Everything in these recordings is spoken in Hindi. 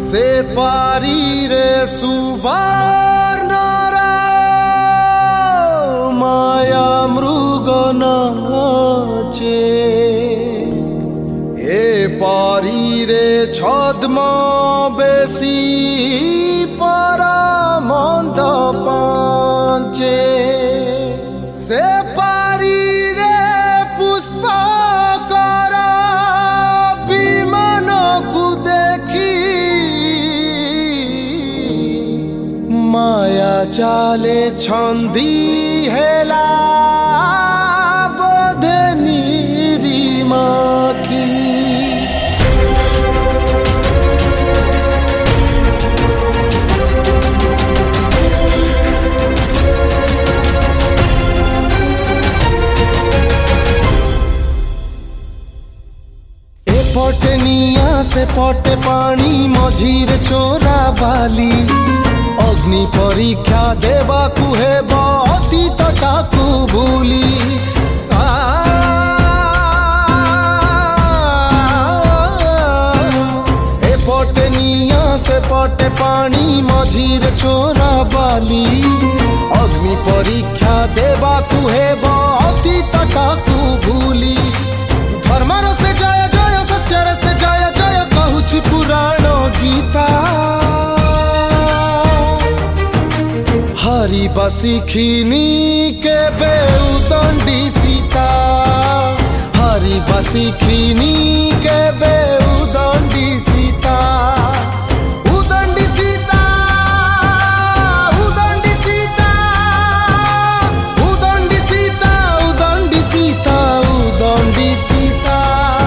से पारी रे सुवर्णरा माया मृग नाचे ए पारी रे छद्म बेसी परा मंद पांचे से पारी रे पुष्प करा विमान को देखी माया चाले छंदी हेला बधे निरीमा की पटे निया से पटे पानी मझीर चोरा बाली अग्नि परीक्षा देवा कुहे अतीत टाकू भूली ए पटे निया से पटे पानी मझीर चोरा बाली अग्नि परीक्षा देवा कुहे अतीत टाकू भूली धर्मर से जय जय सत्यर से जय जय कहूची पुराण गीता हरि बसिखिनी के बेउदंडी सीता हरि बसिखिनी के बेउदंडी सीता उदंडी सीता उदंडी सीता उदंडी सीता उदंडी सीता उदंडी सीता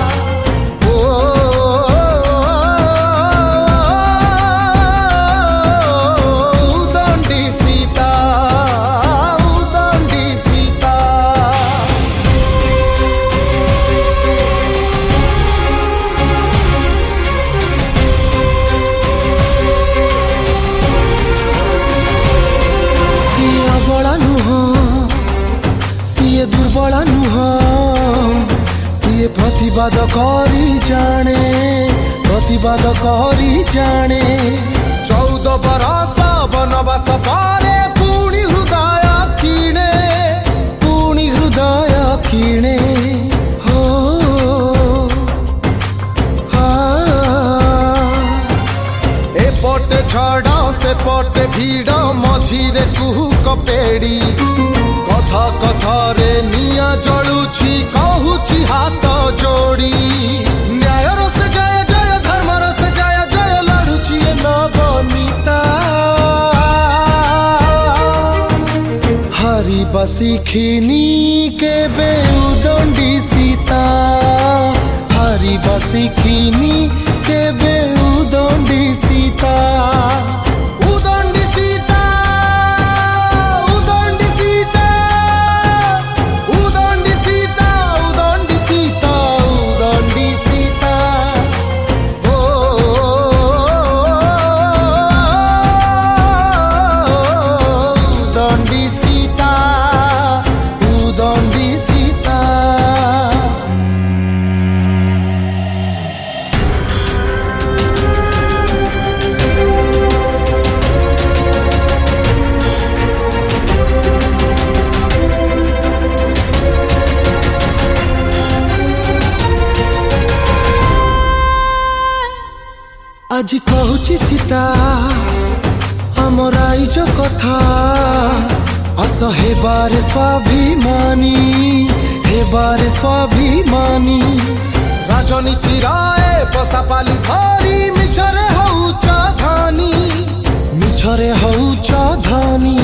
दुर्बल नुह सीए प्रतिवाद करी जाने प्रतिवाद करी जाने 14 बरस वनवास पारे पुणी हृदय किणे हो एपटे छड़ से पटे भीड़ मझीरे कुहुक पेड़ी कथा कथारे निया जलुची कहूची हाथ जोड़ी न्यायर से जय जय धर्मर से जय जय लड़ुची नवनीता हरि बसिखिनी के बेउदंडी सीता हरि बसिखिनी के बेउदंडी सीता उदंडी सीता उदंडी सीता उदंडी सीता उदंडी सीता उदंडी सीता ओ उदंडी सीता उदंडी सीता आज कहूची सीता हमर आइज कथा आस हेबारे स्वाभिमानी राजनीति राय पसापाली धरी मिछरे हउच धनी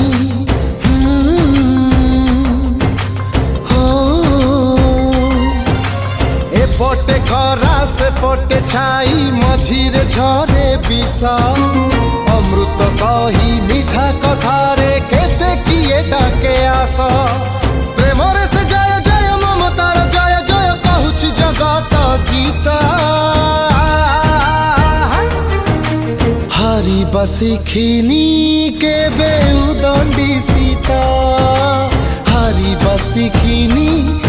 एपटे खरा से पटे छाई मझीरे झरे विष अमृत कही मिठा कथारे केते किए डाके आस प्रेमरे से जय जय ममतार जय जय कहूची जगत जीता हरि बसिखिनी के बेउदंडी सीता हरि बसिखिनी